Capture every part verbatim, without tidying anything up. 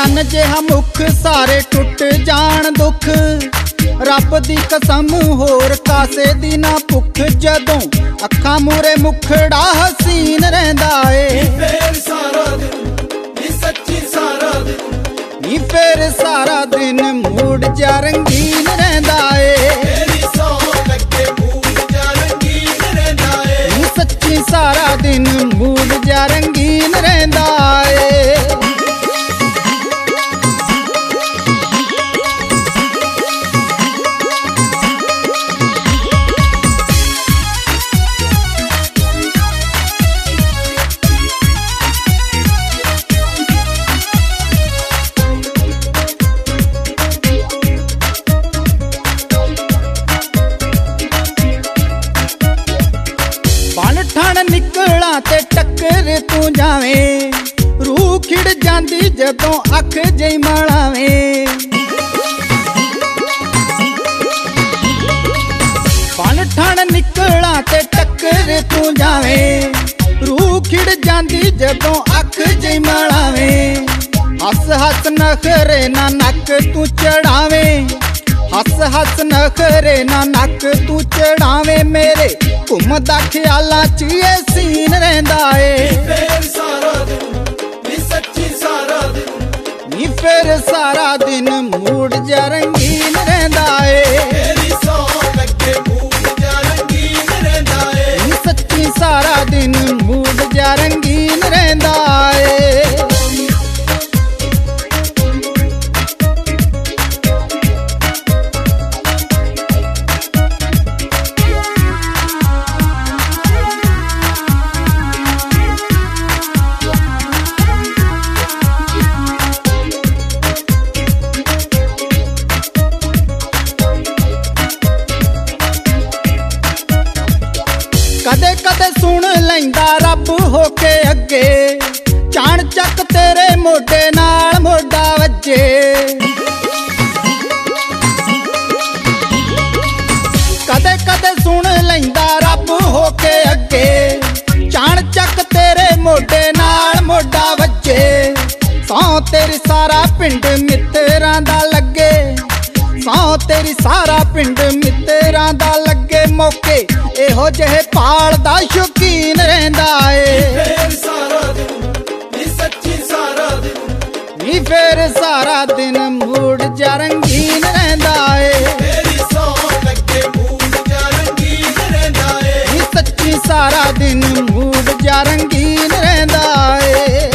चन्न जिहा मुख सारे टुट जान दुख, रब दी कसम होर कासे दी ना भुख। जदों अखां मूरे मुखड़ा हसीन रहिंदा ए, फिर सारा दिन नी सच्ची सारा दिन, नी फिर सारा दिन मूड जा रंगीन रहिंदा ए, तेरी सौ लगे मूड जा रंगीन रहिंदा ए, नी सच्ची सारा दिन मूड जा रंगीन रहिंदा ए। बन ठण निकला ते टक्कर तू जावे, रूह खिड़ जांदी जदों अख जई मलावे। बन ठण निकला ते टक्कर तू जावे, रूह खिड़ जांदी जदों अख जई मलावे। हस हस नखरे ना नक तू चढ़ावे, हस हस नखरे ना नक तू चढ़ावे। मेरे घुमदा ख्यालां च ये सीन रहिंदा ए, फिर सारा दिन नी सच्ची सारा दिन, नी फिर सारा दिन मूड जा रंगीन रहिंदा ए, तेरी सौ लगे मूड जा रंगीन रहिंदा ए, नी सच्ची सारा दिन मूड जा रंगीन रहिंदा ए। कदे कदे सुन लैंदा रब होके अगे, चाण चक तेरे मोढे नाल मोढा वजे। कदे कदे सुन लैंदा रब होके अगे, चाण चक तेरे मोढे नाल मोढा वजे। सौ तेरी सारा पिंड मित्तरां दा लगे, सौ तेरी सारा पिंड मित्तरां दा लगे। मौके एहो जहे पाल दा शौकीन रहिंदा ए, फिर सारा दिन नी सच्ची सारा दिन, नी फिर सारा दिन मूड जा रंगीन रहिंदा ए, तेरी सौ लगे मूड जा रंगीन रहिंदा ए, नी सच्ची सारा दिन मूड जा रंगीन रहिंदा ए।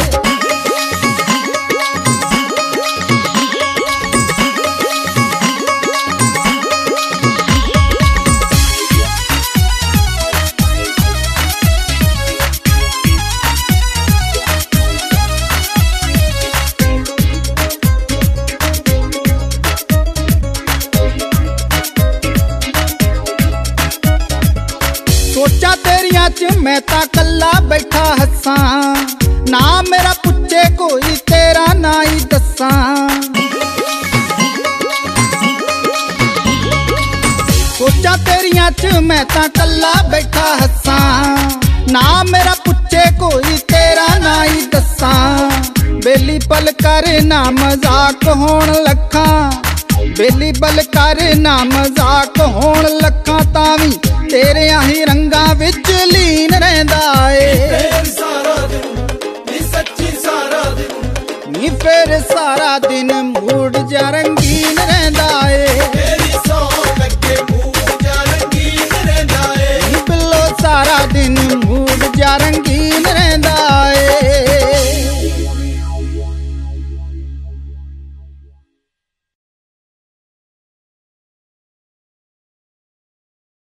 सोचा तेरिया च मैं ता कल्ला बैठा हसां, ना मेरा पुछे कोई तेरा ना ही दसां। सोचा तेरिया च मैं ता कल्ला बैठा हसां, ना मेरा पुछे कोई तेरा ना ही दसां। बेली पल कर ना मजाक होण लखां, बेली बल कर ना मजाक होण लखां। तावी तेरे आही रंगां विच लीन रहिंदा ए, फिर सारा दिन नी सच्ची सारा दिन, नी फिर सारा दिन मूड जा रंगीन रहिंदा ए, तेरी सौ लगे मूड जा रंगीन रहिंदा ए, नी बिल्लो सारा दिन मूड जा रंगीन